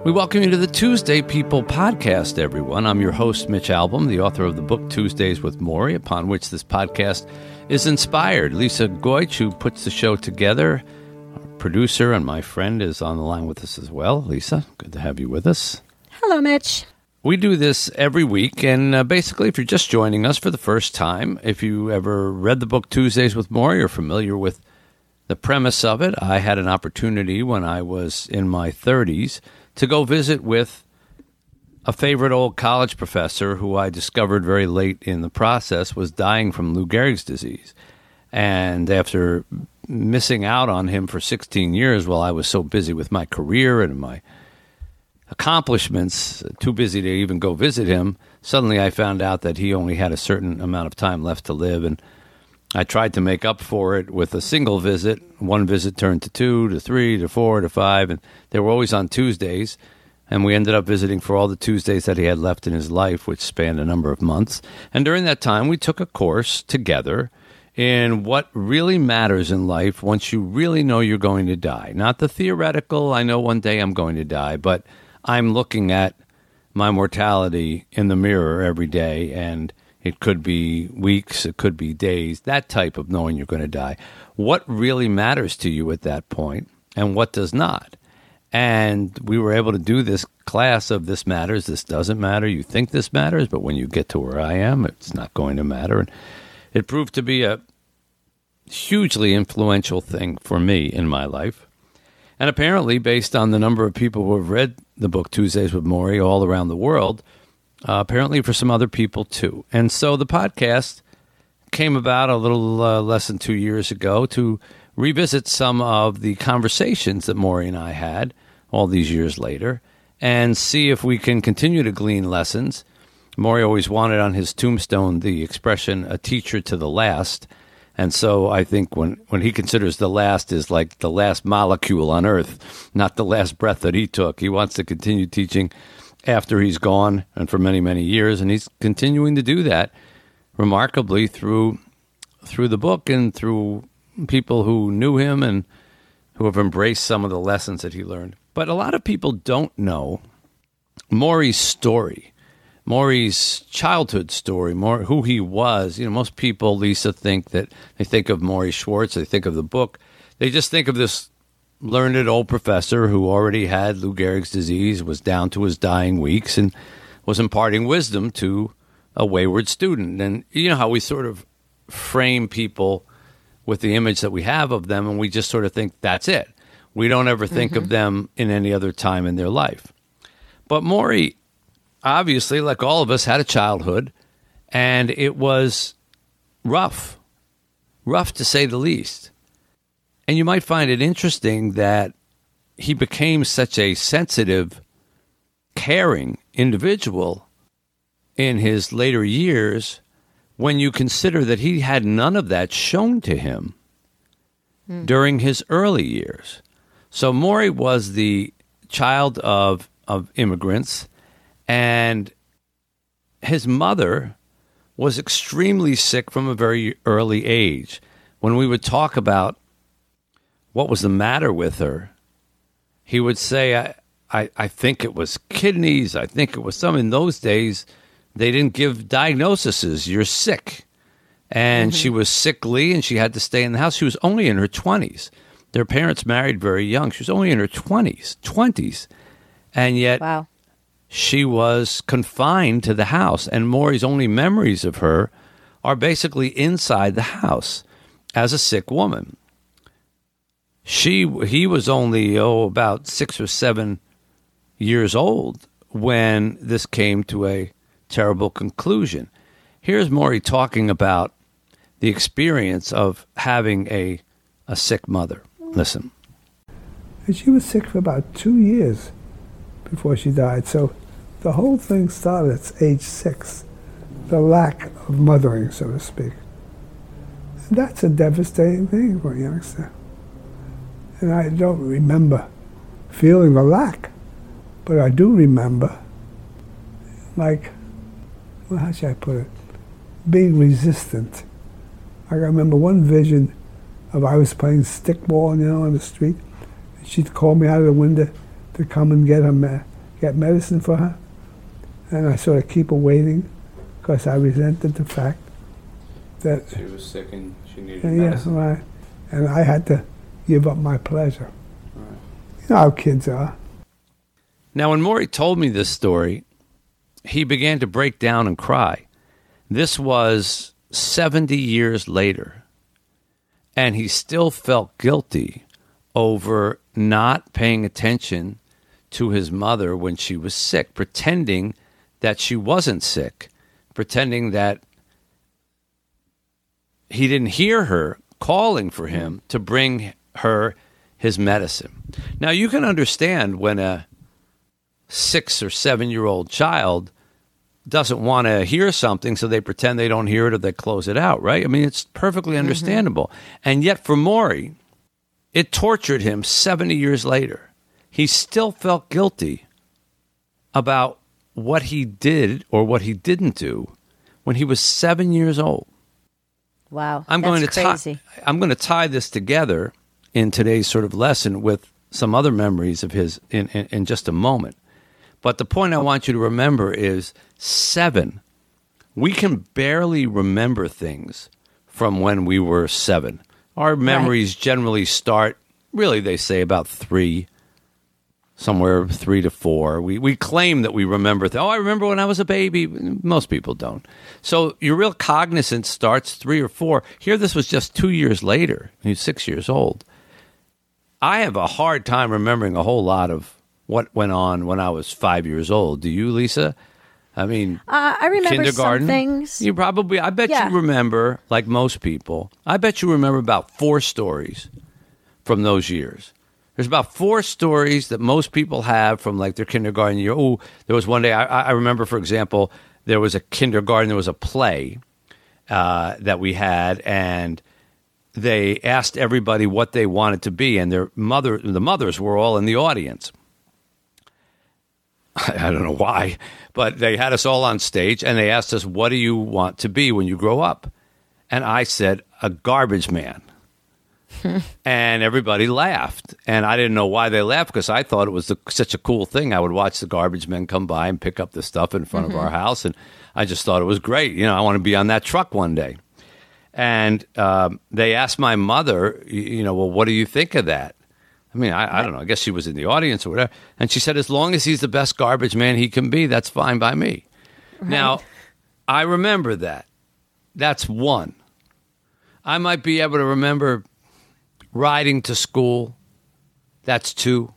We welcome you to the Tuesday People podcast, everyone. I'm your host, Mitch Albom, the author of the book Tuesdays with Morrie, upon which this podcast is inspired. Lisa Goich, who puts the show together, our producer and my friend, is on the line with us as well. Lisa, good to have you with us. Hello, Mitch. We do this every week, and basically, if you're just joining us for the first time, if you ever read the book Tuesdays with Morrie or familiar with the premise of it, I had an opportunity when I was in my 30s to go visit with a favorite old college professor who I discovered very late in the process was dying from Lou Gehrig's disease. And after missing out on him for 16 years while I was so busy with my career and my accomplishments, too busy to even go visit him, suddenly I found out that he only had a certain amount of time left to live. And I tried to make up for it with a single visit. One visit turned to 2, to 3, to 4, to 5, and they were always on Tuesdays. And we ended up visiting for all the Tuesdays that he had left in his life, which spanned a number of months. And during that time, we took a course together in what really matters in life once you really know you're going to die. Not the theoretical, I know one day I'm going to die, but I'm looking at my mortality in the mirror every day, and it could be weeks, it could be days, that type of knowing you're going to die. What really matters to you at that point and what does not? And we were able to do this class of this matters, this doesn't matter. You think this matters, but when you get to where I am, it's not going to matter. And it proved to be a hugely influential thing for me in my life. And apparently, based on the number of people who have read the book Tuesdays with Morrie all around the world, apparently for some other people too. And so the podcast came about a little less than 2 years ago to revisit some of the conversations that Morrie and I had all these years later and see if we can continue to glean lessons. Morrie always wanted on his tombstone the expression, a teacher to the last. And so I think when he considers the last is like the last molecule on Earth, not the last breath that he took. He wants to continue teaching after he's gone and for many, many years. And he's continuing to do that remarkably through the book and through people who knew him and who have embraced some of the lessons that he learned. But a lot of people don't know Morrie's story, Morrie's childhood story, who he was. You know, most people, Lisa, think that they think of Morrie Schwartz, they think of the book. They just think of this learned old professor who already had Lou Gehrig's disease, was down to his dying weeks, and was imparting wisdom to a wayward student. And you know how we sort of frame people with the image that we have of them, and we just sort of think that's it. We don't ever think of them in any other time in their life. But Morrie, obviously, like all of us, had a childhood, and it was rough to say the least. And you might find it interesting that he became such a sensitive, caring individual in his later years when you consider that he had none of that shown to him during his early years. So Morrie was the child of immigrants, and his mother was extremely sick from a very early age. When we would talk about what was the matter with her, he would say, I think it was kidneys. I think it was some. In those days, they didn't give diagnoses. You're sick. And she was sickly, and she had to stay in the house. She was only in her 20s. Their parents married very young. She was only in her 20s. And yet she was confined to the house. And Morrie's only memories of her are basically inside the house as a sick woman. He was only, about 6 or 7 years old when this came to a terrible conclusion. Here's Morrie talking about the experience of having a sick mother. Listen. And she was sick for about 2 years before she died. So the whole thing started at age 6, the lack of mothering, so to speak. And that's a devastating thing for a youngster. And I don't remember feeling the lack, but I do remember, how should I put it, being resistant. I remember one vision of I was playing stickball, on the street. And she'd call me out of the window to come and get get medicine for her, and I sort of keep her waiting because I resented the fact that She was sick and she needed yeah, medicine. right, and I had to give up my pleasure. Right. You know how kids are. Now, when Maury told me this story, he began to break down and cry. This was 70 years later, and he still felt guilty over not paying attention to his mother when she was sick, pretending that she wasn't sick, pretending that he didn't hear her calling for him to bring her his medicine. Now, you can understand when a 6 or 7-year-old child doesn't want to hear something, so they pretend they don't hear it or they close it out, right? I mean, it's perfectly understandable. And yet for Maury, it tortured him 70 years later. He still felt guilty about what he did or what he didn't do when he was 7 years old. Wow, I'm that's going to crazy. I'm going to tie this together in today's sort of lesson with some other memories of his in just a moment. But the point I want you to remember is 7. We can barely remember things from when we were 7. Our memories generally start, really, they say about 3, somewhere 3 to 4. We claim that we remember. I remember when I was a baby. Most people don't. So your real cognizance starts 3 or 4. Here, this was just 2 years later. He was 6 years old. I have a hard time remembering a whole lot of what went on when I was 5 years old. Do you, Lisa? I mean, I remember kindergarten. some things. You probably, I bet Yeah. you remember, like most people, I bet you remember about 4 stories from those years. There's about 4 stories that most people have from like their kindergarten year. Oh, there was one day, I remember, for example, there was a kindergarten, there was a play that we had, and they asked everybody what they wanted to be, and the mothers were all in the audience. I don't know why, but they had us all on stage, and they asked us, what do you want to be when you grow up? And I said, a garbage man. And everybody laughed. And I didn't know why they laughed, because I thought it was such a cool thing. I would watch the garbage men come by and pick up the stuff in front of our house, and I just thought it was great. You know, I want to be on that truck one day. And they asked my mother, well, what do you think of that? I mean, I don't know. I guess she was in the audience or whatever. And she said, as long as he's the best garbage man he can be, that's fine by me. Right. Now, I remember that. That's 1. I might be able to remember riding to school. That's 2.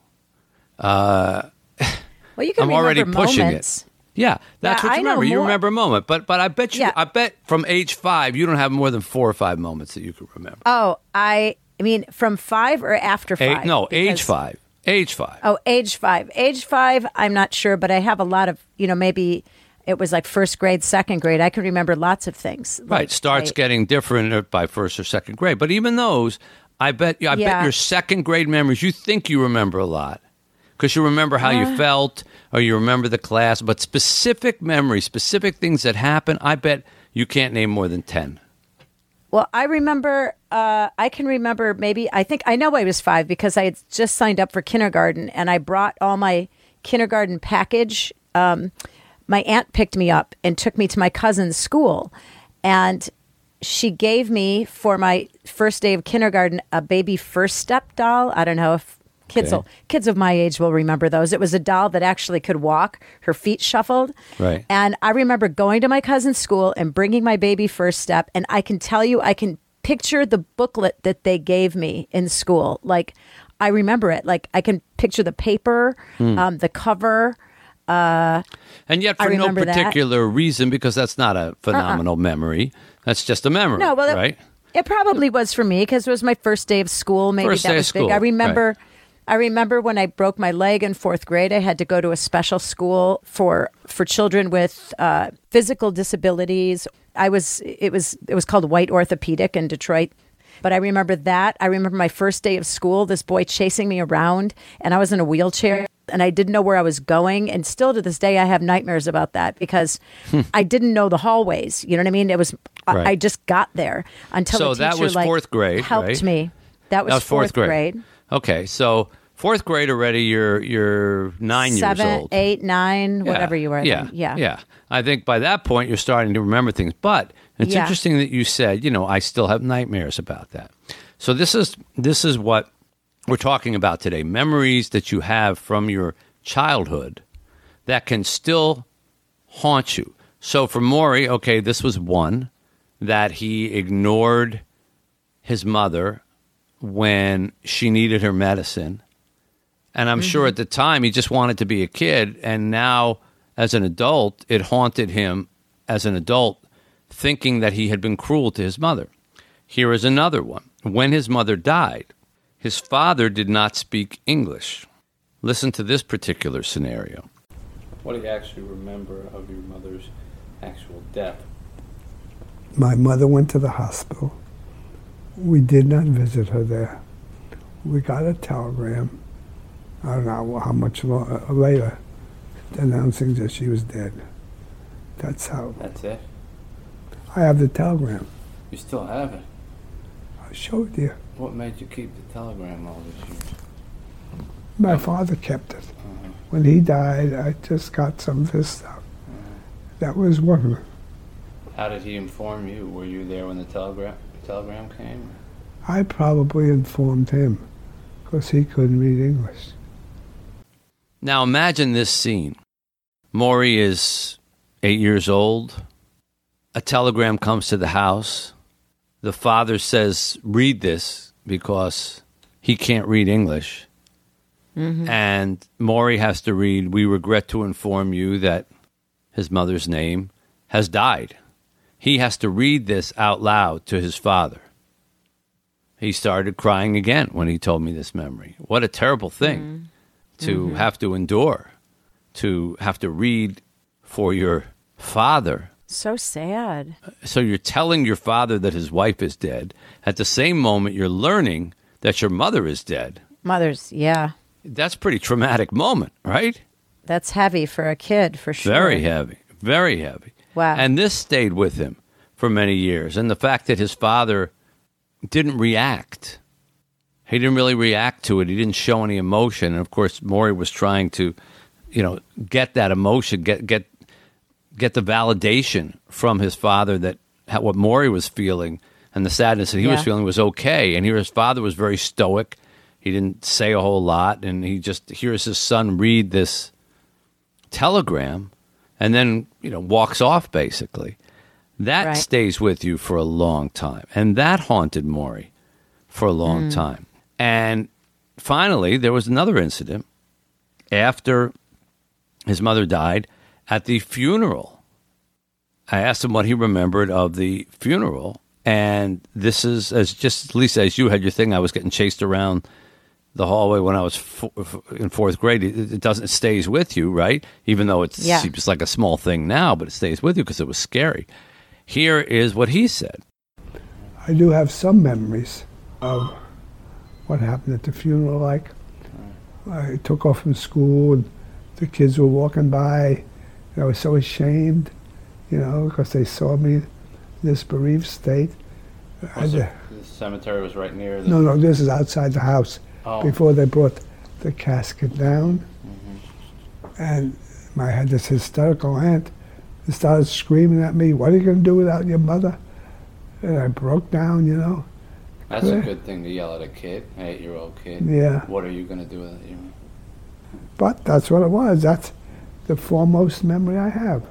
Well, you can I'm remember already pushing moments. it. Yeah, that's Yeah, what you I know remember. You more. remember a moment. But I bet you, Yeah. I bet from age 5, you don't have more than 4 or 5 moments that you can remember. Oh, I mean, from 5 or after 5? Age 5. Age 5. Oh, age 5. Age 5, I'm not sure, but I have a lot of, maybe it was like first grade, second grade. I can remember lots of things. Right. Starts getting different by first or second grade. But even those, I bet your second grade memories, you think you remember a lot. Because you remember how you felt, or you remember the class. But specific memories, specific things that happen, I bet you can't name more than 10. Well, I remember, I can remember I know I was 5 because I had just signed up for kindergarten, and I brought all my kindergarten package. My aunt picked me up and took me to my cousin's school, and she gave me, for my first day of kindergarten, a baby First Step doll. I don't know if kids of my age will remember those. It was a doll that actually could walk, her feet shuffled. Right. And I remember going to my cousin's school and bringing my baby First Step. And I can tell you, I can picture the booklet that they gave me in school. Like, I remember it. Like, I can picture the paper, the cover. And yet, for no particular reason, because that's not a phenomenal memory. That's just a memory. No, well, right? It probably was for me because it was my first day of school. Maybe First that day was of school, big. right. I remember when I broke my leg in 4th grade, I had to go to a special school for children with physical disabilities. It was called White Orthopedic in Detroit. But I remember that. I remember my first day of school, this boy chasing me around, and I was in a wheelchair, and I didn't know where I was going. And still to this day, I have nightmares about that because I didn't know the hallways. You know what I mean? It was Right. I just got there until So a teacher that was 4th grade, helped right? me. That was 4th grade. Okay, so Fourth grade already, you're 9 years 7, old. 8, 9, Yeah. whatever you were. Yeah. Then. Yeah. Yeah. I think by that point, you're starting to remember things. But it's Yeah. interesting that you said, I still have nightmares about that. So this is what we're talking about today. Memories that you have from your childhood that can still haunt you. So for Maury, okay, this was one, that he ignored his mother when she needed her medicine. And I'm sure at the time he just wanted to be a kid. And now as an adult, it haunted him as an adult, thinking that he had been cruel to his mother. Here is another one. When his mother died, his father did not speak English. Listen to this particular scenario. What do you actually remember of your mother's actual death? My mother went to the hospital. We did not visit her there. We got a telegram, I don't know how much later, announcing that she was dead. That's how. That's it? I have the telegram. You still have it? I'll show it to you. What made you keep the telegram all these years? My father kept it. When he died, I just got some of his stuff. That was one of them. How did he inform you? Were you there when the telegram came? I probably informed him because he couldn't read English. Now imagine this scene. Maury is 8 years old. A telegram comes to the house. The father says, read this because he can't read English. And Maury has to read, we regret to inform you that his mother's name has died. He has to read this out loud to his father. He started crying again when he told me this memory. What a terrible thing to have to endure, to have to read for your father. So sad. So you're telling your father that his wife is dead. At the same moment, you're learning that your mother is dead. Mothers, yeah. That's a pretty traumatic moment, right? That's heavy for a kid, for sure. Very heavy, very heavy. Wow. And this stayed with him for many years. And the fact that his father didn't react. He didn't really react to it. He didn't show any emotion. And, of course, Maury was trying to, get that emotion, get the validation from his father that what Maury was feeling and the sadness that he was feeling was okay. And here his father was very stoic. He didn't say a whole lot, and he just hears his son read this telegram and then, walks off, basically. That stays with you for a long time, and that haunted Maury for a long time. And finally, there was another incident after his mother died at the funeral. I asked him what he remembered of the funeral, and this is, Lisa, as you had your thing, I was getting chased around the hallway when I was in fourth grade. It stays with you, right? Even though it seems like a small thing now, but it stays with you because it was scary. Here is what he said. I do have some memories of what happened at the funeral. Like, I took off from school, and the kids were walking by. I was so ashamed, because they saw me in this bereaved state. The cemetery was right near the... No, this is outside the house. Before they brought the casket down. And I had this hysterical aunt who started screaming at me, what are you going to do without your mother? And I broke down, That's a good thing to yell at a kid, an 8-year-old kid. Yeah. What are you going to do with it? But that's what it was. That's the foremost memory I have.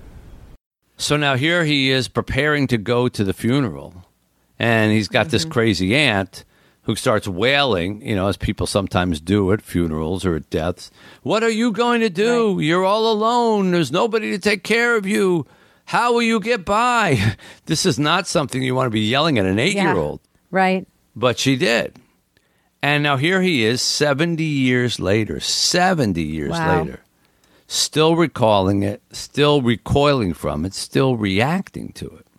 So now here he is preparing to go to the funeral, and he's got this crazy aunt who starts wailing, as people sometimes do at funerals or at deaths. What are you going to do? Right. You're all alone. There's nobody to take care of you. How will you get by? This is not something you want to be yelling at an 8-year-old. Right. But she did. And now here he is 70 years later, still recalling it, still recoiling from it, still reacting to it.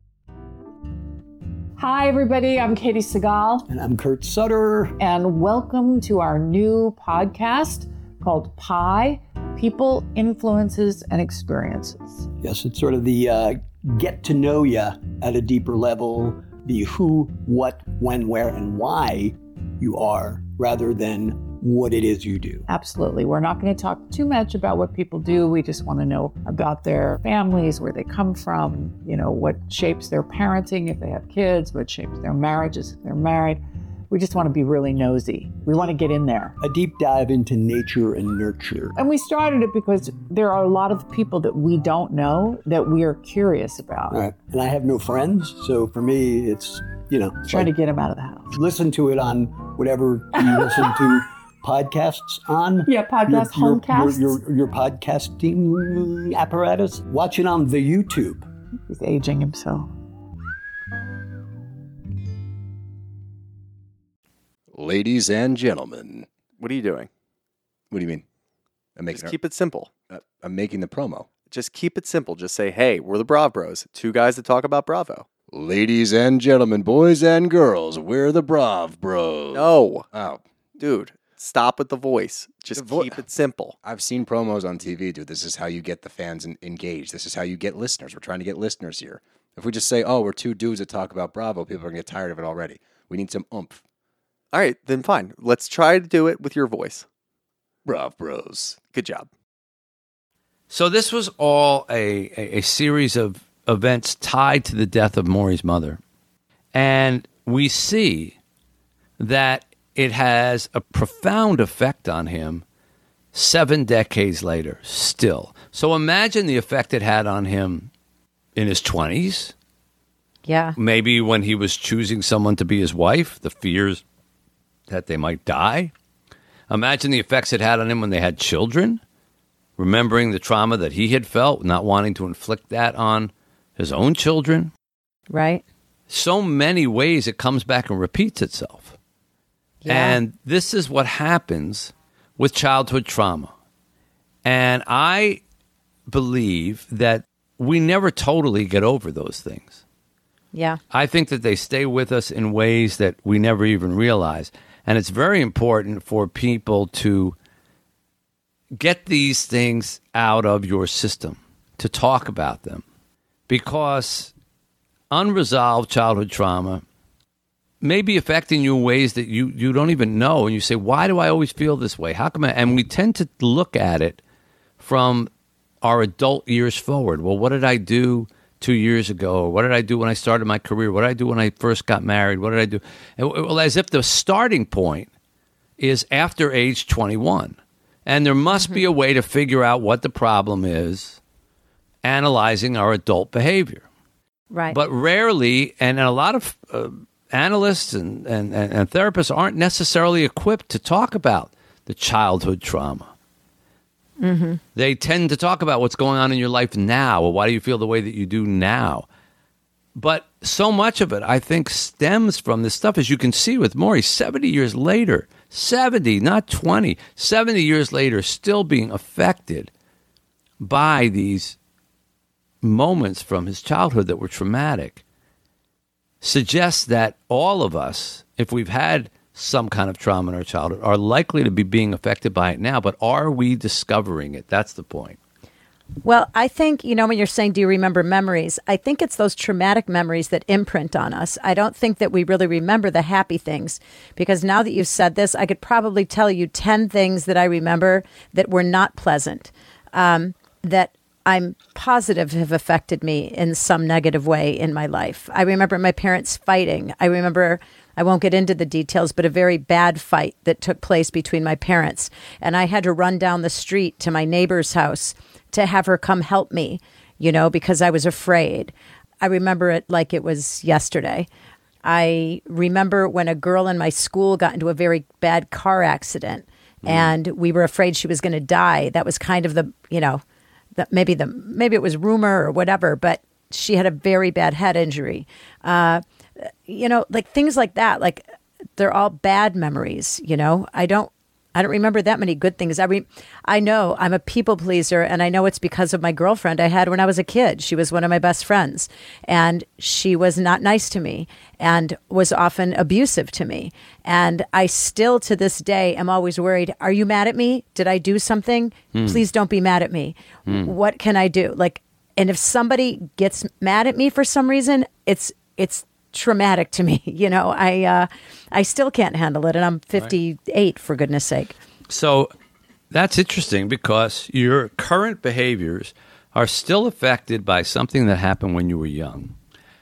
Hi, everybody. I'm Katie Segal. And I'm Kurt Sutter. And welcome to our new podcast called PIE, People, Influences, and Experiences. Yes, it's sort of the get to know you at a deeper level, the who, what, when, where, and why you are, rather than what it is you do. Absolutely. We're not going to talk too much about what people do. We just want to know about their families, where they come from, what shapes their parenting if they have kids, what shapes their marriages if they're married. We just want to be really nosy. We want to get in there. A deep dive into nature and nurture. And we started it because there are a lot of people that we don't know that we are curious about. Right. And I have no friends, so for me, it's, trying to get them out of the house. Listen to it on whatever you listen to podcasts on. Yeah, podcast, homecasts. Your podcasting apparatus. Watch it on the YouTube. He's aging himself. Ladies and gentlemen. What are you doing? What do you mean? Just keep it simple. I'm making the promo. Just keep it simple. Just say, hey, we're the Brav Bros. Two guys that talk about Bravo. Ladies and gentlemen, boys and girls, we're the Brav Bros. No. Oh. Dude, stop with the voice. Just keep it simple. I've seen promos on TV, dude. This is how you get the fans engaged. This is how you get listeners. We're trying to get listeners here. If we just say, oh, we're two dudes that talk about Bravo, people are going to get tired of it already. We need some oomph. All right, then fine. Let's try to do it with your voice. Brav Bros. Good job. So this was all a series of events tied to the death of Maury's mother. And we see that it has a profound effect on him 7 decades later still. So imagine the effect it had on him in his 20s. Yeah. Maybe when he was choosing someone to be his wife, the fears that they might die. Imagine the effects it had on him when they had children, remembering the trauma that he had felt, not wanting to inflict that on his own children. Right. So many ways it comes back and repeats itself. Yeah. And this is what happens with childhood trauma. And I believe that we never totally get over those things. Yeah. I think that they stay with us in ways that we never even realize. And it's very important for people to get these things out of your system, to talk about them. Because unresolved childhood trauma may be affecting you in ways that you don't even know. And you say, why do I always feel this way? How come And we tend to look at it from our adult years forward. Well, what did I do 2 years ago? What did I do when I started my career? What did I do when I first got married? What did I do? Well, as if the starting point is after age 21. And there must be a way to figure out what the problem is, analyzing our adult behavior. Right. But rarely, and a lot of analysts and therapists aren't necessarily equipped to talk about the childhood trauma. Mm-hmm. They tend to talk about what's going on in your life now, or why do you feel the way that you do now. But so much of it, I think, stems from this stuff, as you can see with Maury, 70 years later, 70, not 20, 70 years later, still being affected by these moments from his childhood that were traumatic, suggests that all of us, if we've had some kind of trauma in our childhood, are likely to be being affected by it now. But are we discovering it? That's the point. Well, I think, when you're saying, do you remember memories? I think it's those traumatic memories that imprint on us. I don't think that we really remember the happy things, because now that you've said this, I could probably tell you 10 things that I remember that were not pleasant, that I'm positive have affected me in some negative way in my life. I remember my parents fighting. I remember, I won't get into the details, but a very bad fight that took place between my parents. And I had to run down the street to my neighbor's house to have her come help me, because I was afraid. I remember it like it was yesterday. I remember when a girl in my school got into a very bad car accident and we were afraid she was going to die. That was kind of the, that maybe it was rumor or whatever, but she had a very bad head injury. Like things like that, like they're all bad memories. I don't remember that many good things. I know I'm a people pleaser, and I know it's because of my girlfriend I had when I was a kid. She was one of my best friends, and she was not nice to me and was often abusive to me. And I still, to this day, am always worried, are you mad at me? Did I do something? Please don't be mad at me. What can I do? And if somebody gets mad at me for some reason, it's traumatic to me. I still can't handle it, and I'm 58 for goodness sake. So that's interesting because your current behaviors are still affected by something that happened when you were young,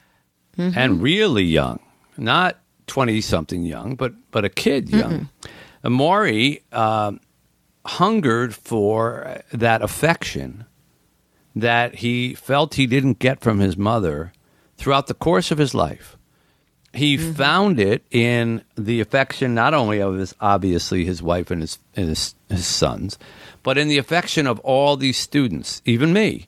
and really young, not 20-something young, but a kid young. Maury hungered for that affection that he felt he didn't get from his mother throughout the course of his life. He found it in the affection not only of obviously his wife and his sons, but in the affection of all these students, even me.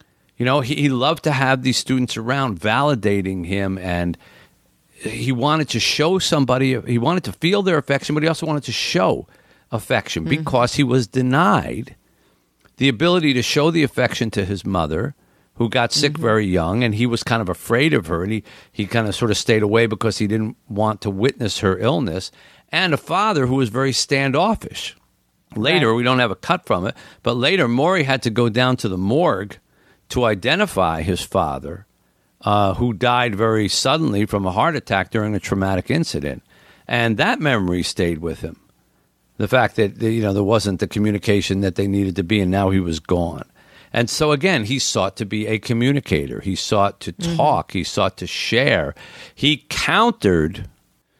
He loved to have these students around validating him, and he wanted to show somebody, he wanted to feel their affection, but he also wanted to show affection because he was denied the ability to show the affection to his mother, who got sick very young, and he was kind of afraid of her, and he kind of sort of stayed away because he didn't want to witness her illness, and a father who was very standoffish. Later, we don't have a cut from it, but later Maury had to go down to the morgue to identify his father, who died very suddenly from a heart attack during a traumatic incident. And that memory stayed with him. The fact that, there wasn't the communication that they needed to be, and now he was gone. And so, again, he sought to be a communicator. He sought to talk. He sought to share. He countered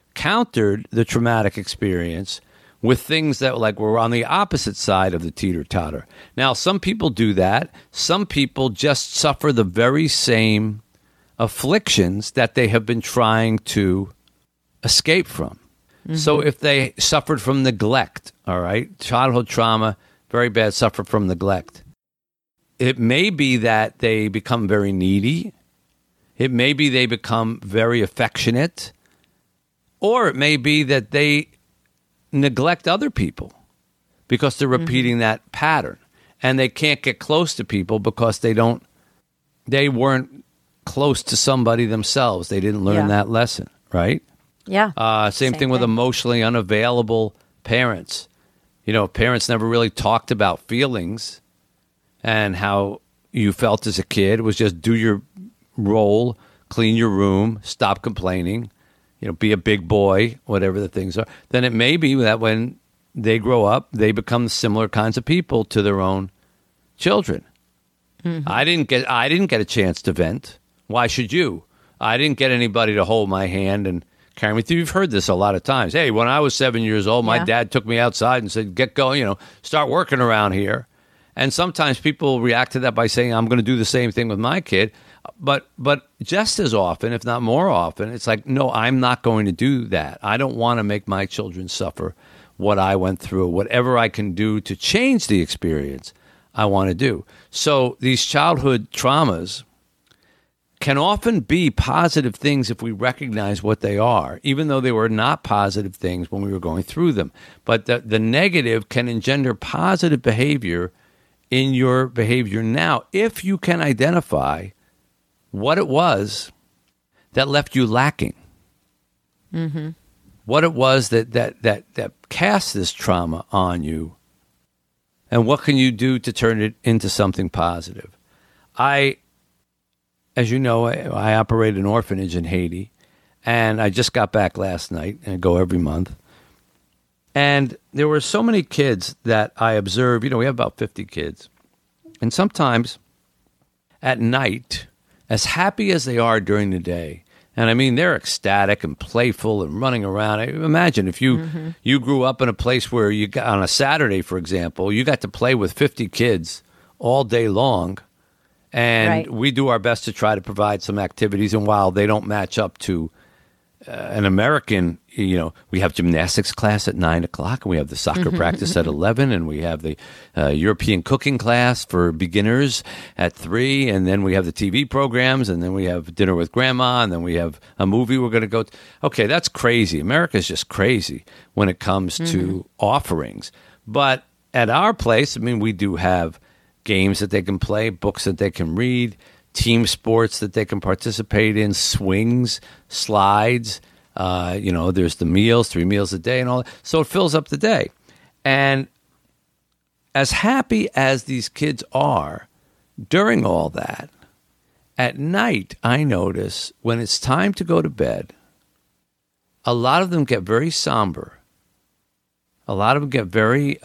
the traumatic experience with things that were on the opposite side of the teeter-totter. Now, some people do that. Some people just suffer the very same afflictions that they have been trying to escape from. So if they suffered from neglect, all right, childhood trauma, very bad, suffer from neglect. It may be that they become very needy. It may be they become very affectionate. Or it may be that they neglect other people because they're repeating that pattern. And they can't get close to people because they weren't close to somebody themselves. They didn't learn that lesson, right? Yeah. Same thing with emotionally unavailable parents. Parents never really talked about feelings and how you felt as a kid. It was just do your role, clean your room, stop complaining, be a big boy, whatever the things are. Then it may be that when they grow up, they become similar kinds of people to their own children. I didn't get a chance to vent. Why should you? I didn't get anybody to hold my hand and carry me through. You've heard this a lot of times. Hey, when I was 7 years old, my dad took me outside and said, get going, start working around here. And sometimes people react to that by saying, I'm going to do the same thing with my kid. But just as often, if not more often, it's like, no, I'm not going to do that. I don't want to make my children suffer what I went through. Whatever I can do to change the experience, I want to do. So these childhood traumas can often be positive things if we recognize what they are, even though they were not positive things when we were going through them. But the negative can engender positive behavior in your behavior now if you can identify what it was that left you lacking. What it was that cast this trauma on you, and what can you do to turn it into something positive? As you know, I operate an orphanage in Haiti, and I just got back last night, and I go every month. And there were so many kids that I observed. We have about 50 kids. And sometimes at night, as happy as they are during the day, and I mean, they're ecstatic and playful and running around. Imagine if you grew up in a place where you got, on a Saturday, for example, you got to play with 50 kids all day long. And we do our best to try to provide some activities. And while they don't match up to an American, we have gymnastics class at 9 o'clock, and we have the soccer practice at 11, and we have the European cooking class for beginners at 3, and then we have the TV programs, and then we have dinner with grandma, and then we have a movie we're going to go to. Okay, that's crazy. America's just crazy when it comes to offerings. But at our place, we do have games that they can play, books that they can read, team sports that they can participate in, swings, slides. There's the meals, 3 meals a day and all that. So it fills up the day. And as happy as these kids are during all that, at night, I notice when it's time to go to bed, a lot of them get very somber. A lot of them get very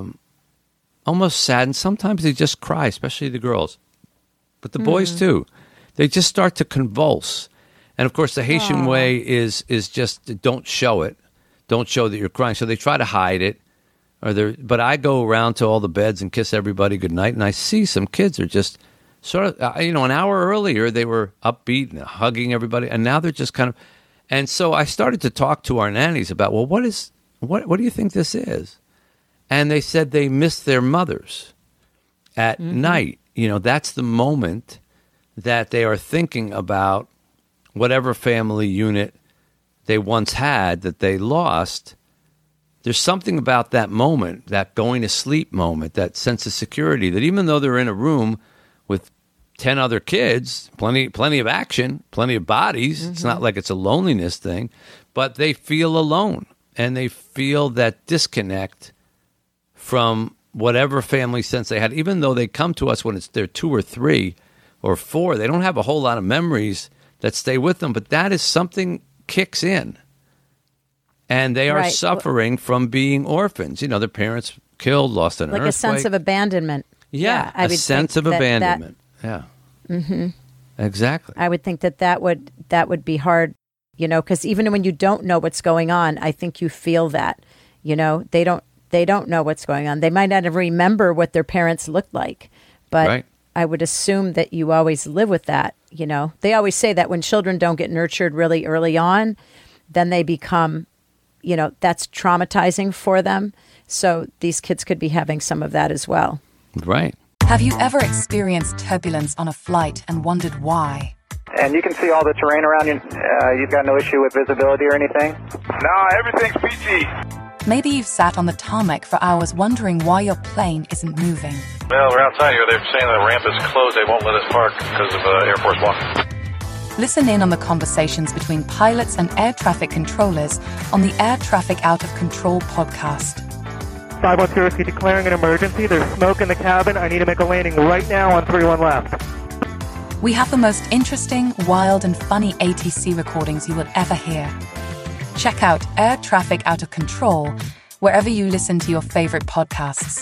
almost sad, and sometimes they just cry, especially the girls. But the boys, too. They just start to convulse. And, of course, the Haitian way is just don't show it. Don't show that you're crying. So they try to hide it. But I go around to all the beds and kiss everybody goodnight, and I see some kids are just sort of, an hour earlier they were upbeat and hugging everybody, and now they're just kind of, and so I started to talk to our nannies about, well, what do you think this is? And they said they miss their mothers at night. That's the moment that they are thinking about whatever family unit they once had that they lost. There's something about that moment, that going to sleep moment, that sense of security, that even though they're in a room with 10 other kids, plenty of action, plenty of bodies, it's not like it's a loneliness thing, but they feel alone, and they feel that disconnect from whatever family sense they had. Even though they come to us when they're 2 or 3 or 4, they don't have a whole lot of memories that stay with them, but that is something kicks in. And they are suffering from being orphans. Their parents killed, lost an earthquake. Like a sense of abandonment. Yeah, a sense of abandonment. Yeah. Mm-hmm. Exactly. I would think that would be hard, because even when you don't know what's going on, I think you feel that, they don't know what's going on. They might not remember what their parents looked like, but I would assume that you always live with that. They always say that when children don't get nurtured really early on, then they become, that's traumatizing for them. So these kids could be having some of that as well. Right. Have you ever experienced turbulence on a flight and wondered why? And you can see all the terrain around you. You've got no issue with visibility or anything? No, everything's PG. Maybe you've sat on the tarmac for hours wondering why your plane isn't moving. Well, we're outside here. They're saying the ramp is closed. They won't let us park because of Air Force One. Listen in on the conversations between pilots and air traffic controllers on the Air Traffic Out of Control podcast. 510 Whiskey declaring an emergency. There's smoke in the cabin. I need to make a landing right now on 31 left. We have the most interesting, wild, and funny ATC recordings you will ever hear. Check out Air Traffic Out of Control wherever you listen to your favorite podcasts.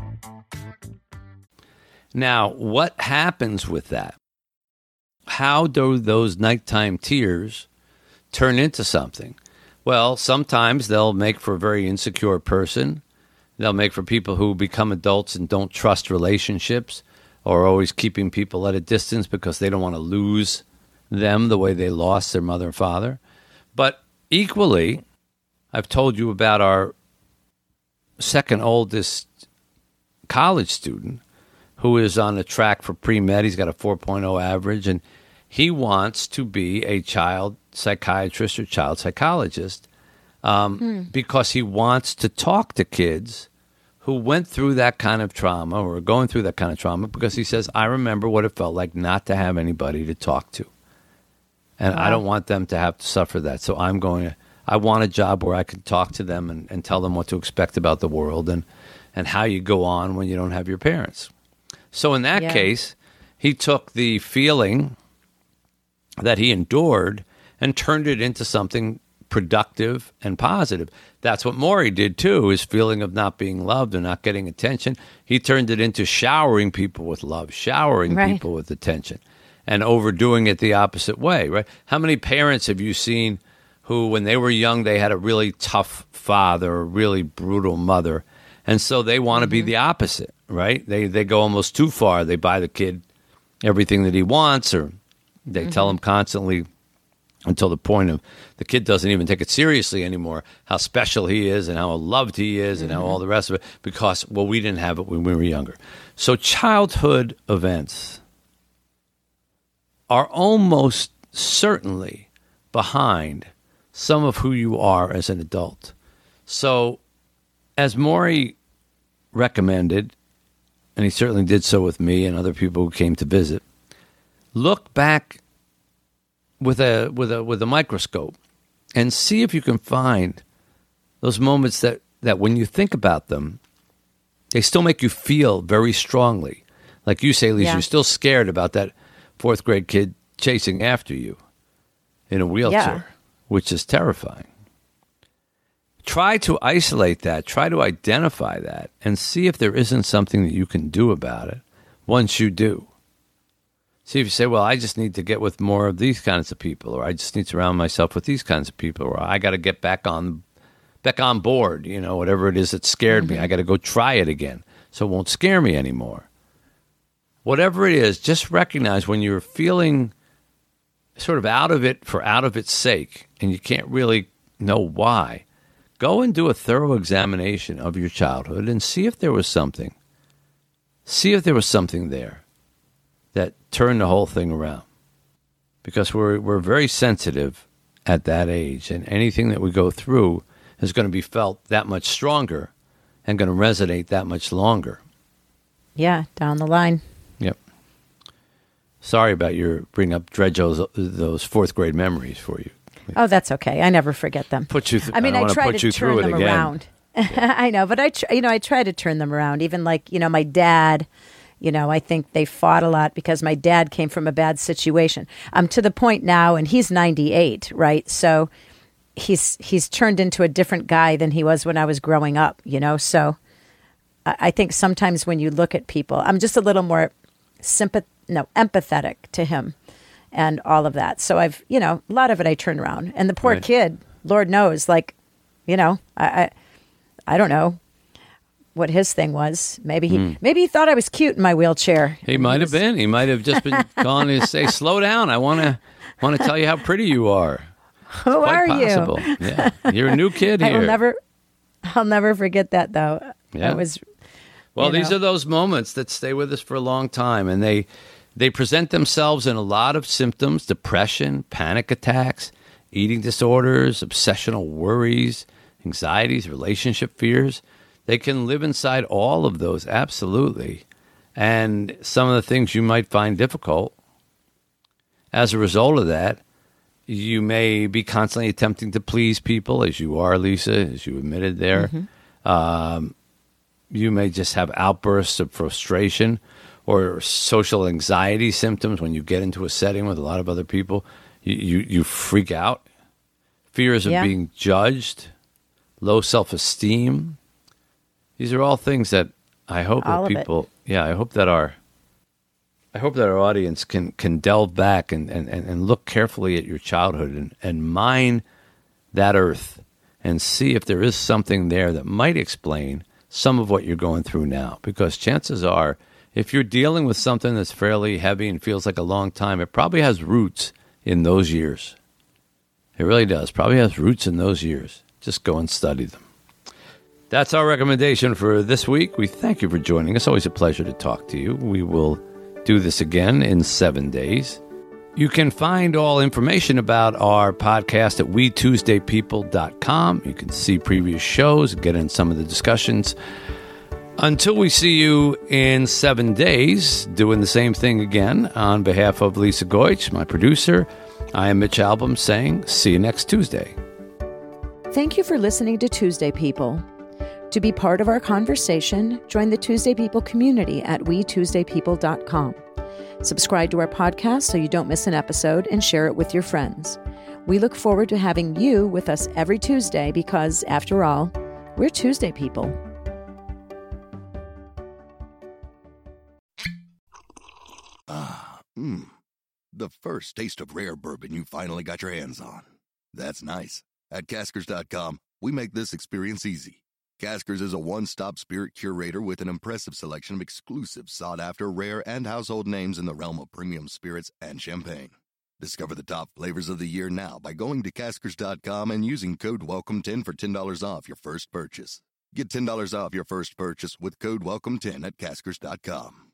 Now, what happens with that? How do those nighttime tears turn into something? Well, sometimes they'll make for a very insecure person. They'll make for people who become adults and don't trust relationships, or are always keeping people at a distance because they don't want to lose them the way they lost their mother and father. But equally, I've told you about our second oldest college student who is on the track for pre-med. He's got a 4.0 average, and he wants to be a child psychiatrist or child psychologist because he wants to talk to kids who went through that kind of trauma or are going through that kind of trauma, because he says, I remember what it felt like not to have anybody to talk to. And I don't want them to have to suffer that. So I want a job where I can talk to them and tell them what to expect about the world and how you go on when you don't have your parents. So in that case, he took the feeling that he endured and turned it into something productive and positive. That's what Maury did too, his feeling of not being loved or not getting attention. He turned it into showering people with love, showering people with attention, and overdoing it the opposite way, right? How many parents have you seen who, when they were young, they had a really tough father, a really brutal mother, and so they want to be the opposite, right? They go almost too far. They buy the kid everything that he wants, or they tell him constantly, until the point of the kid doesn't even take it seriously anymore, how special he is and how loved he is and how all the rest of it, because, well, we didn't have it when we were younger. So childhood events are almost certainly behind some of who you are as an adult. So as Maury recommended, and he certainly did so with me and other people who came to visit, look back with a microscope and see if you can find those moments that when you think about them, they still make you feel very strongly. Like you say, Lisa, you're still scared about that fourth grade kid chasing after you in a wheelchair, which is terrifying. Try to isolate that. Try to identify that and see if there isn't something that you can do about it once you do. See if you say, well, I just need to get with more of these kinds of people, or I just need to surround myself with these kinds of people, or I got to get back on board, whatever it is that scared me. I got to go try it again so it won't scare me anymore. Whatever it is, just recognize when you're feeling sort of out of it for out of its sake and you can't really know why. Go and do a thorough examination of your childhood and see if there was something. See if there was something there that turned the whole thing around. Because we're very sensitive at that age, and anything that we go through is going to be felt that much stronger and going to resonate that much longer. Yeah, down the line. Yep. Sorry about your bring up those fourth grade memories for you. Oh, that's okay. I never forget them. I try to turn them around. I know, but I try to turn them around. Even like, my dad, I think they fought a lot because my dad came from a bad situation. I'm to the point now, and he's 98, right? So he's turned into a different guy than he was when I was growing up, So I think sometimes when you look at people, I'm just a little more empathetic to him. And all of that. So I've, a lot of it I turn around. And the poor kid, Lord knows, I don't know what his thing was. Maybe he thought I was cute in my wheelchair. He might have been. He might have just been calling to say, slow down. I want to tell you how pretty you are. Who are you? Yeah. You're a new kid here. I'll never forget that, though. Yeah. These are those moments that stay with us for a long time, and they present themselves in a lot of symptoms: depression, panic attacks, eating disorders, obsessional worries, anxieties, relationship fears. They can live inside all of those, absolutely. And some of the things you might find difficult. As a result of that, you may be constantly attempting to please people, as you are, Lisa, as you admitted there. Mm-hmm. You may just have outbursts of frustration or social anxiety symptoms when you get into a setting with a lot of other people. You freak out. Fears of being judged, low self-esteem. These are all things that I hope that people, I hope that our audience can delve back and look carefully at your childhood and mine that earth and see if there is something there that might explain some of what you're going through now. Because chances are, if you're dealing with something that's fairly heavy and feels like a long time, it probably has roots in those years. It really does. Probably has roots in those years. Just go and study them. That's our recommendation for this week. We thank you for joining us. Always a pleasure to talk to you. We will do this again in 7 days. You can find all information about our podcast at WeTuesdayPeople.com. You can see previous shows, get in some of the discussions. Until we see you in 7 days, doing the same thing again, on behalf of Lisa Goich, my producer, I am Mitch Albom saying, see you next Tuesday. Thank you for listening to Tuesday People. To be part of our conversation, join the Tuesday People community at WeTuesdayPeople.com. Subscribe to our podcast so you don't miss an episode and share it with your friends. We look forward to having you with us every Tuesday because, after all, we're Tuesday People. The first taste of rare bourbon you finally got your hands on. That's nice. At Caskers.com, we make this experience easy. Caskers is a one-stop spirit curator with an impressive selection of exclusive, sought-after, rare, and household names in the realm of premium spirits and champagne. Discover the top flavors of the year now by going to Caskers.com and using code WELCOME10 for $10 off your first purchase. Get $10 off your first purchase with code WELCOME10 at Caskers.com.